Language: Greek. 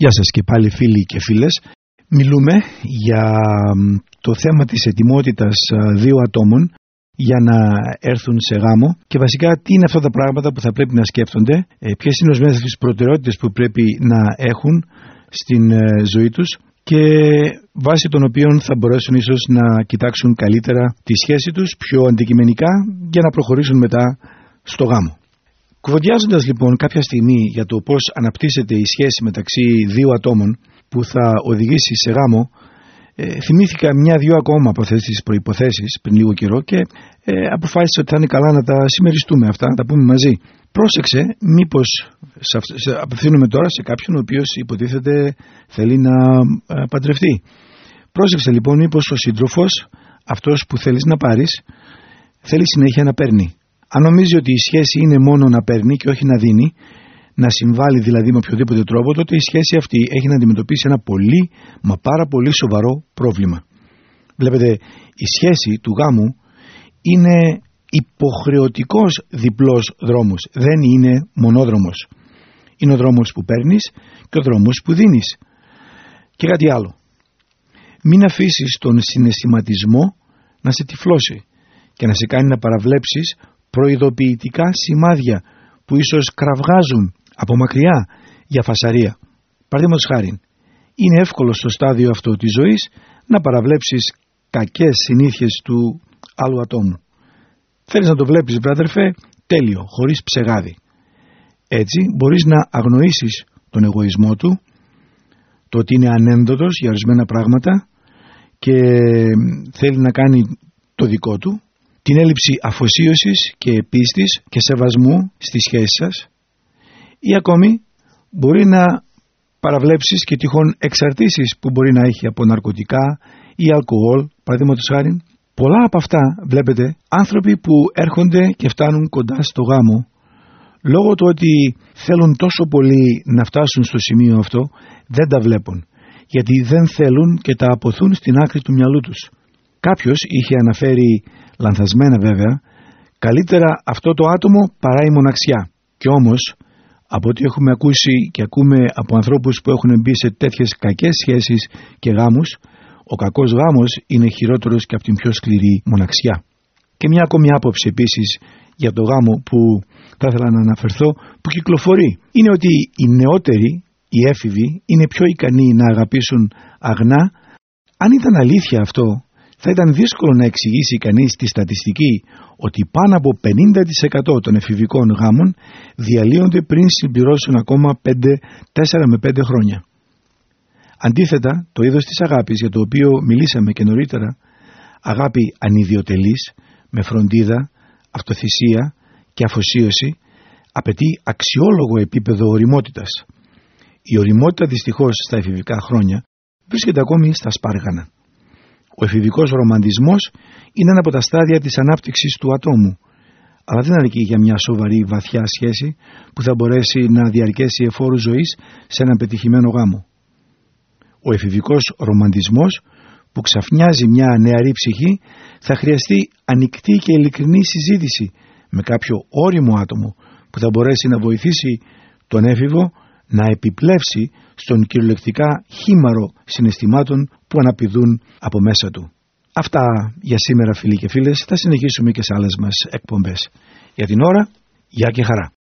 Γεια σας και πάλι φίλοι και φίλες. Μιλούμε για το θέμα της ετοιμότητας δύο ατόμων για να έρθουν σε γάμο και βασικά τι είναι αυτά τα πράγματα που θα πρέπει να σκέφτονται, ποιες είναι ορισμένες τις προτεραιότητες που πρέπει να έχουν στην ζωή τους και βάσει των οποίων θα μπορέσουν ίσως να κοιτάξουν καλύτερα τη σχέση τους πιο αντικειμενικά για να προχωρήσουν μετά στο γάμο. Κουβεντιάζοντας λοιπόν κάποια στιγμή για το πώς αναπτύσσεται η σχέση μεταξύ δύο ατόμων που θα οδηγήσει σε γάμο, θυμήθηκα μια-δυο ακόμα από αυτές τις προϋποθέσεις πριν λίγο καιρό και αποφάσισα ότι θα είναι καλά να τα συμμεριστούμε αυτά, να τα πούμε μαζί. Πρόσεξε, μήπως απευθύνομαι τώρα σε κάποιον ο οποίος υποτίθεται θέλει να παντρευτεί. Πρόσεξε λοιπόν, μήπως ο σύντροφος, αυτός που θέλεις να πάρεις, θέλει συνέχεια να παίρνει. Αν νομίζει ότι η σχέση είναι μόνο να παίρνει και όχι να δίνει, να συμβάλλει δηλαδή με οποιοδήποτε τρόπο, τότε η σχέση αυτή έχει να αντιμετωπίσει ένα πολύ, μα πάρα πολύ σοβαρό πρόβλημα. Βλέπετε, η σχέση του γάμου είναι υποχρεωτικός διπλός δρόμος, δεν είναι μονόδρομος. Είναι ο δρόμος που παίρνεις και ο δρόμος που δίνεις. Και κάτι άλλο. Μην αφήσεις τον συναισθηματισμό να σε τυφλώσει και να σε κάνει να παραβλέψεις προειδοποιητικά σημάδια που ίσως κραυγάζουν από μακριά για φασαρία. Παραδείγματος χάριν, είναι εύκολο στο στάδιο αυτό της ζωής να παραβλέψεις κακές συνήθειες του άλλου ατόμου. Θέλεις να το βλέπεις, βράδερφε, τέλειο, χωρίς ψεγάδι. Έτσι μπορείς να αγνοήσεις τον εγωισμό του, το ότι είναι ανένδοτος για ορισμένα πράγματα και θέλει να κάνει το δικό του, την έλλειψη αφοσίωσης και πίστης και σεβασμού στη σχέση σας, ή ακόμη μπορεί να παραβλέψεις και τυχόν εξαρτήσεις που μπορεί να έχει από ναρκωτικά ή αλκοόλ, παραδείγματος χάριν. Πολλά από αυτά, βλέπετε, άνθρωποι που έρχονται και φτάνουν κοντά στο γάμο, λόγω του ότι θέλουν τόσο πολύ να φτάσουν στο σημείο αυτό, δεν τα βλέπουν, γιατί δεν θέλουν και τα αποθούν στην άκρη του μυαλού τους. Κάποιος είχε αναφέρει, λανθασμένα βέβαια, καλύτερα αυτό το άτομο παρά η μοναξιά. Κι όμως, από ό,τι έχουμε ακούσει και ακούμε από ανθρώπους που έχουν μπει σε τέτοιες κακές σχέσεις και γάμους, ο κακός γάμος είναι χειρότερος και από την πιο σκληρή μοναξιά. Και μια ακόμη άποψη επίσης για το γάμο που θα ήθελα να αναφερθώ, που κυκλοφορεί, είναι ότι οι νεότεροι, οι έφηβοι, είναι πιο ικανοί να αγαπήσουν αγνά. Αν ήταν αλήθεια αυτό, θα ήταν δύσκολο να εξηγήσει κανείς τη στατιστική ότι πάνω από 50% των εφηβικών γάμων διαλύονται πριν συμπληρώσουν ακόμα 4 με 5 χρόνια. Αντίθετα, το είδος της αγάπης για το οποίο μιλήσαμε και νωρίτερα, αγάπη ανιδιοτελής, με φροντίδα, αυτοθυσία και αφοσίωση, απαιτεί αξιόλογο επίπεδο ωριμότητας. Η ωριμότητα δυστυχώς στα εφηβικά χρόνια βρίσκεται ακόμη στα σπάργανα. Ο εφηβικός ρομαντισμός είναι ένα από τα στάδια της ανάπτυξης του ατόμου, αλλά δεν αρκεί για μια σοβαρή βαθιά σχέση που θα μπορέσει να διαρκέσει εφόρου ζωής σε έναν πετυχημένο γάμο. Ο εφηβικός ρομαντισμός που ξαφνιάζει μια νεαρή ψυχή θα χρειαστεί ανοιχτή και ειλικρινή συζήτηση με κάποιο ώριμο άτομο που θα μπορέσει να βοηθήσει τον έφηβο να επιπλεύσει στον κυριολεκτικά χήμαρο συναισθημάτων που αναπηδούν από μέσα του. Αυτά για σήμερα, φίλοι και φίλες, θα συνεχίσουμε και σε άλλες μας εκπομπές. Για την ώρα, γεια και χαρά.